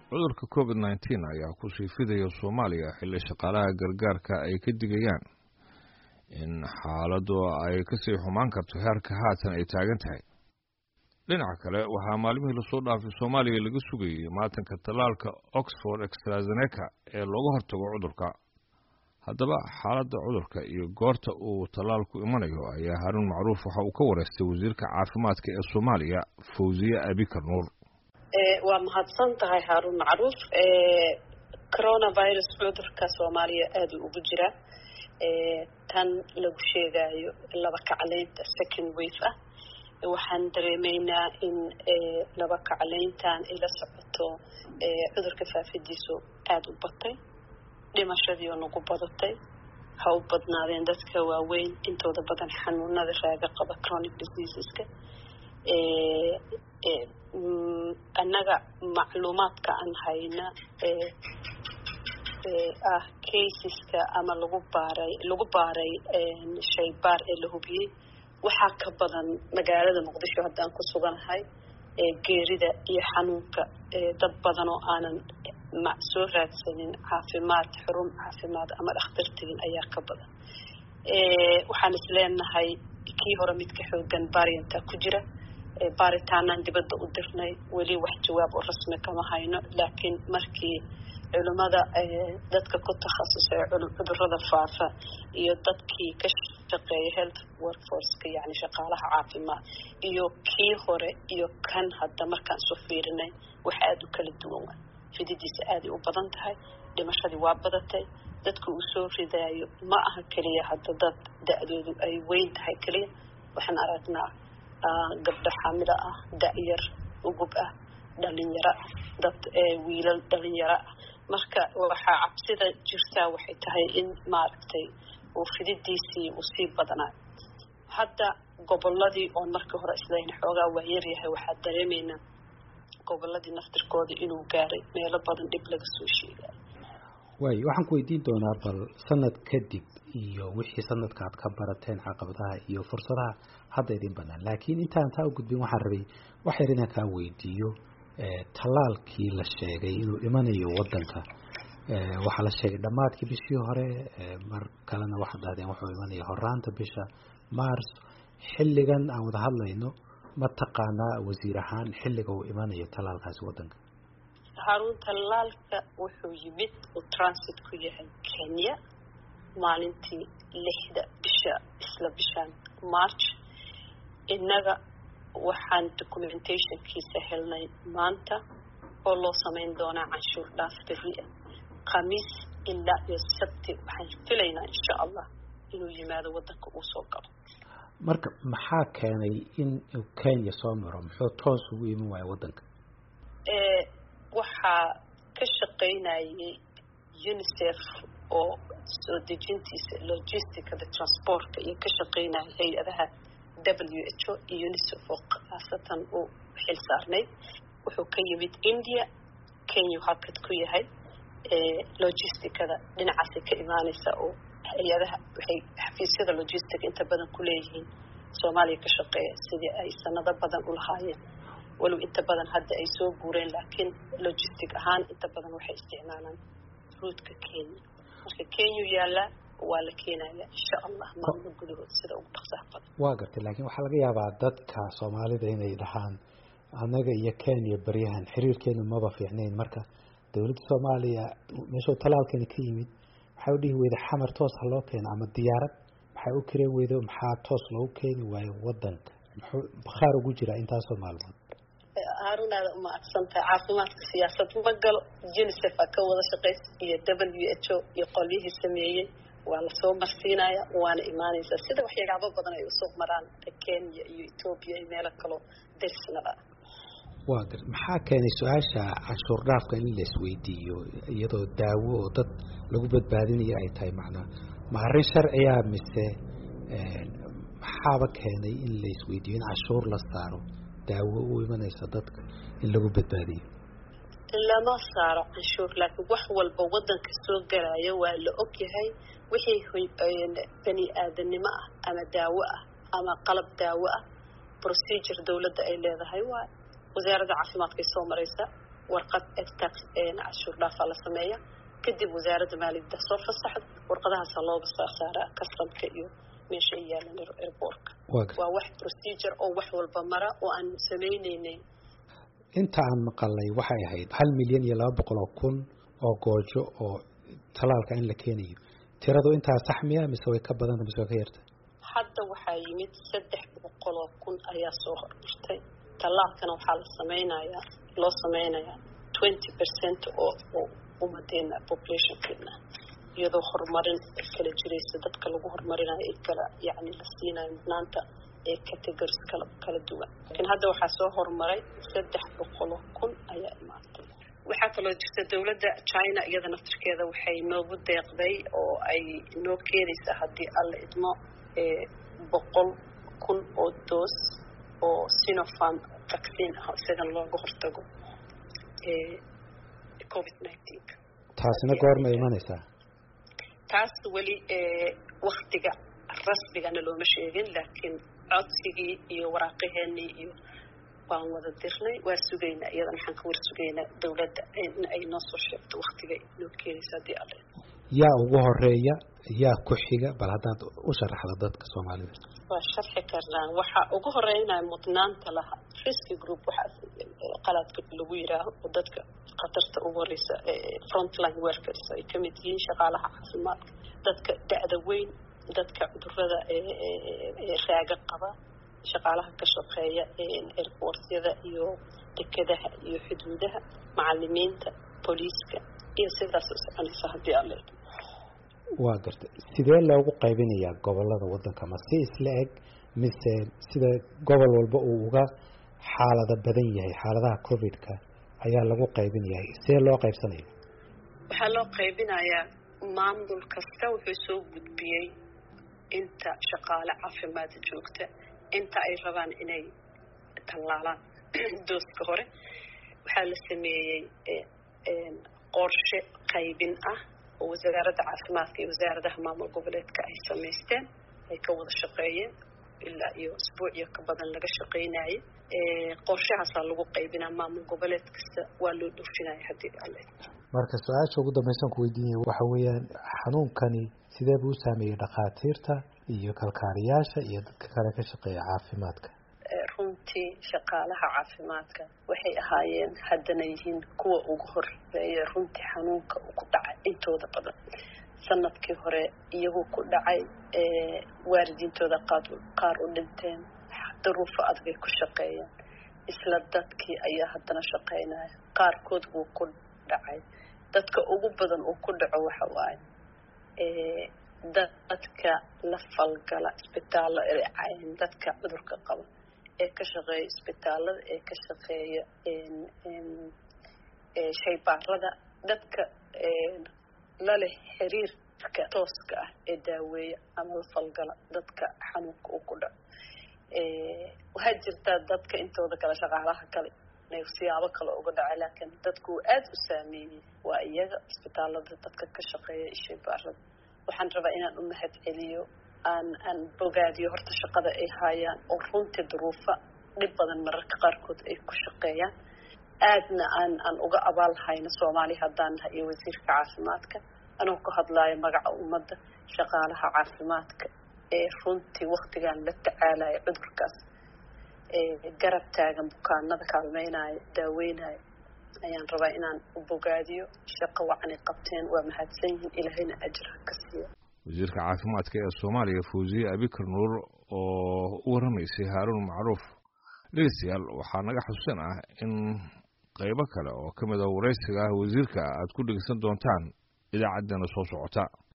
cudurka COVID-19 ayaa ku sii fidaya Soomaaliya xilli shaqaalaha gargaarka ay ka digayaan in xaaladdu ay ka sii xumaan karto heerka haatan ay taagan tahay. dhinaca kale waxaa maalmihii la soo dhaafay Soomaaliya laga sugayay maatanka tallaalka Oxford AstraZeneca ee looga hortago cudurka. haddaba xaaladda cudurka iyo goorta uu tallaalku imanayo ayaa Haruun Macruuf waxa uu ka wareystay wasiirka caafimaadka ee Soomaaliya Fawziya Abikar Nuur. waa mahadsan tahay Haruun Macruuf. coronavirus cudurka Soomaaliya aad ugu jira tan lagu sheegayo laba kacleynta second wave ah. waxaan dareemaynaa in laba kacleyntan ay la socoto cudurka faafidiisu aad u batay, dhimashadii oo nagu badatay, ha u badnaadeen dadka waaweyn intooda badan xanuunada raaga qaba chronic diseaseska. annaga macluumaadka aan hayna caseska ama lagu baaray shaybaar ee la hubiyey waxaa ka badan magaalada Muqdisho haddaan ku suganahay geerida iyo xanuunka dad badan oo aanan soo raadsanin caafimaad xarun caafimaad ama dhakhtar tagin ayaa ka badan. waxaan isleenahay kii hore mid ka xoogan variant ku jira. baaritaanaan dibadda u dirnay weli wax jawaab oo rasmi kama hayno, laakiin markii culimada dadka ku takhasusay cudurrada faafa iyo dadkii ka shaqeeya health workforce-ka yani shaqaalaha caafimaad iyo kii hore iyo kan hadda markaan soo fiirinay wax aad u kala duwan waa fididiisa aad u badan tahay, dhimashadii waa badatay, dadka uu soo ridaayo ma aha kaliya hadda dad da'doodu ay weyn tahay kaliya. waxaan aragnaa gabdho xaamilo ah, da'yar, ugub ah, dhalinyaro dad wiilal dhalinyaro ah. marka waxaa cabsida jirtaa waxay tahay in maaragtay uu fididiisii uu sii badnaa. hadda gobolladii oo markii hore islayna xoogaa waa yaryahay, waxaa dareemaynaa gobolladii naftirkooda inuu gaaray meelo badan dhib laga soo sheegay. waayo waxaan ku weydiin doonaa bal sanad kadib iyo wixii sanadka aad ka barateen caqabadaha iyo fursadaha hadda idin banaan. laakiin intaan taa u gudbin waxaan rabay wax yar inaan kaa weydiiyo tallaalkii la sheegay inuu imanayo waddanka. waxaa la sheegay dhammaadkii bishii hore, mar kalena waxaad dhahdeen wuxuu imanaya horaanta bisha Maars. xilligan aan wada hadlayno ma taqaanaa wasiir ahaan xilliga uu imanayo tallaalkaasi waddanka? Haruun, tallaalka wuxuu yimid uu transit ku yahay Kenya maalintii 6 bisha isla bishan March. innaga waxaan documentationkiisa helnay maanta oo loo samayn doonaa canshuur dhaaf beriya khamiis ilaa iyo sabti. waxaan filaynaa insha Allah inuu yimaado waddanka uu soo galo. marka maxaa keenay in Kenya soo maro? muxuu toos ugu iman waayay waddanka? waxaa ka shaqaynayay UNICEF oo soo dejintiisa logisticada transportka iyo ka shaqaynaya hay-adaha WHO iyo UNICEF oo khaasatan uu xil saarnay. wuxuu ka yimid India. Kenya halkad ku yahay logisticada dhinacaasay ka imaanaysa oo hay-adaha waxay xafiisyada logistic inta badan ku leeyihiin Soomaaliya ka shaqeeya sidii ay sanado badan u lahaayeen, walow inta badan hadda ay soo guureen, laakiin logistic ahaan inta badan waxay isticmaalaan ruutka Kenya. marka Kenya yaala waa la keenaya insha Allah maalmo gudahood sida ugu dhaqsaha badan. waa gartay, laakiin waxaa laga yaabaa dadka Soomaalida inay dhahaan anaga iyo Kenya baryahan xiriirkeenu maba fiicnayn. marka dawladda Soomaaliya meesha talaalkani ka yimid waxay u dhihi weyday xamar toos ha loo keeno ama diyaarad maxay u kireen weydo maxaa toos loogu keeni waayo waddanka? muxuu bakhaar ugu jiraa intaasoo maalmood? Haruun, aad uma aqsanta caafimaadka siyaasad ma galo. UNICEF ka wada shaqeysa iyo WHO iyo qolyihii sameeyay waa la soo marsiinaya waana imaanaysaa sida waxyaabo badan ay u soo maraan Kenya iyo Ethiopia iyo meelo kale dersnada. waa gar maxaa keenay su-aasha canshuur dhaafka in la isweydiiyo iyadoo daawo oo dad lagu badbaadinayo ay tahay? macnaa ma arrin sharciya mise maxaaba keenay in la isweydiiyo in canshuur la saaro daawo u imanaysa dadka in lagu badbaadiyo? lama saaro canshuur, laakiin wax walba waddanka soo galaya waa la og yahay. wixii bani aadanimo ah ama daawo ah ama qalab daawo ah procedure dawladda ay leedahay waa wasaaradda caafimaadka soo maraysa warqad tax cashuur dhaafa la sameeya kadib wasaaradda maaliyadda soo fasaxda warqadahaasa looga soo saaraa kastamka iyo meesha ay yaalaan airportka waa wax procedure oo wax walba mara oo aan samaynaynay inta aan maqalay waxay ahayd 1,200,000 oo goojo oo talaalka in la keenayo tiradu intaa sax miya mise way ka badan mise way ka yartay hadda waxaa yimid 300,000 ayaa soo hormartay talaalkana waxaa loo sameynayaa 20% oo umadeena populationkeena iyadoo horumarin kala jiraysa dadka lagu horumarinayo in kala yacni la siinayo mudnaanta ee categories kala duwan laakiin hadda waxaa soo horumaray 300,000 ayaa imaatay waxaa kaloo jirta dawladda China iyada naftirkeeda waxay noogu deeqday oo ay noo keenaysaa haddii alla idmo 100,000 oo doos oo Sinopharm vaccine ah isagan looga hortago COVID-19 taasina goorma imanaysaa taas weli waqtiga rasmigana looma sheegin laakiin codsigii iyo waraaqiheenii iyo waan wada dirnay waa sugaynaa iyadana waxaan ka war sugaynaa dawladda in ay noo soo sheegto waqtiga noo keenaysa haddii alle yaa ugu horeeya yaa ku xiga bal haddaad u sharaxdo dadka Soomaalida waa sharxi karnaa waxaa ugu horeynaya mudnaanta laha risk group waxaa qaladka lagu yiraahdo oo dadka khatarta ugu horeysa frontline workers ay ka mid yihiin shaqaalaha caafimaadka dadka da'da weyn dadka cudurrada raaga qaba shaqaalaha ka shaqeeya airportyada iyo dekedaha iyo xuduudaha macallimiinta booliiska iyo sidaas u soconaysa haddii alle waa gartay sidee loogu qaybinayaa gobolada waddanka ma si isla eg mise sida gobol walba uu uga xaalada badan yahay xaaladaha covid-ka ayaa lagu qaybinayaa sidee loo qaybsanaya waxaa loo qaybinayaa maamul kasta wuxuu soo gudbiyey inta shaqaale caafimaad joogta inta ay rabaan inay tallaalaan dooska hore waxaa la sameeyey qorshe qaybin ah oo wasaaradda caafimaadka iyo wasaaradaha maamul goboleedka ay samaysteen ay ka wada shaqeeyeen ilaa iyo usbuuciyo ka badan laga shaqeynayay qorshahaasaa lagu qaybinaa maamul goboleed kasta waa loo dhoofinaya haddii alle marka su-aasha ugu dambaysan ku weydiinaya waxa weeyaan xanuunkani sidee buu u saameeyey dhakhaatiirta iyo kalkaaliyaasha iyo dadka kale ka shaqeeya caafimaadka runtii shaqaalaha caafimaadka waxay ahaayeen haddana yihiin kuwa ugu horeeya runtii xanuunka ku dhacay intooda badan sanadkii hore iyagoo ku dhacay waalidiintooda qaar u dhinteen duruufo adagay ku shaqeeyeen isla dadkii ayaa haddana shaqeynaya qaarkood wuu ku dhacay dadka ugu badan uu ku dhaco waxa waaye dadka la falgala isbitaallo dadka cudurka qaba ee ka shaqeeya isbitaalada ee ka shaqeeya shaybaarada dadka la leh xiriirka tooska ah ee daaweeya ama la falgala dadka xanuunka uu ku dhaco waxaa jirtaa dadka intooda kale shaqaalaha kale inay siyaabo kale uga dhacay laakiin dadku aad u saameeyey waa iyaga isbitaalada dadka ka shaqeeya shaybaarada waxaan rabaa inaan u mahad celiyo aan bogaadiyo horta shaqada ay haayaan oo runtii duruufa dhib badan mararka qaarkood ay ku shaqeeyaan aadna aan uga abaal hayno Soomaaliya haddaan nahay iyo wasiirka caafimaadka anoo ku hadlaayo magaca ummadda shaqaalaha caafimaadka ee runtii waqtigan la tacaalaya cudurkaas garab taagan bukaanada kaalmeynaya daaweynaya ayaan rabaa inaan u bogaadiyo shaqo wacan ay qabteen waa mahadsan yihiin ilaahayna ajir ha ka siiyo wasiirka caafimaadka ee Soomaaliya Fawziya Abikar Nuur oo u waramaysay Haarun Macruuf dhegeystayaal waxaa naga xusuusan ah in qaybo kale oo kamid ah wareysiga wasiirka aad ku dhegeysan doontaan idaacaddana soo socota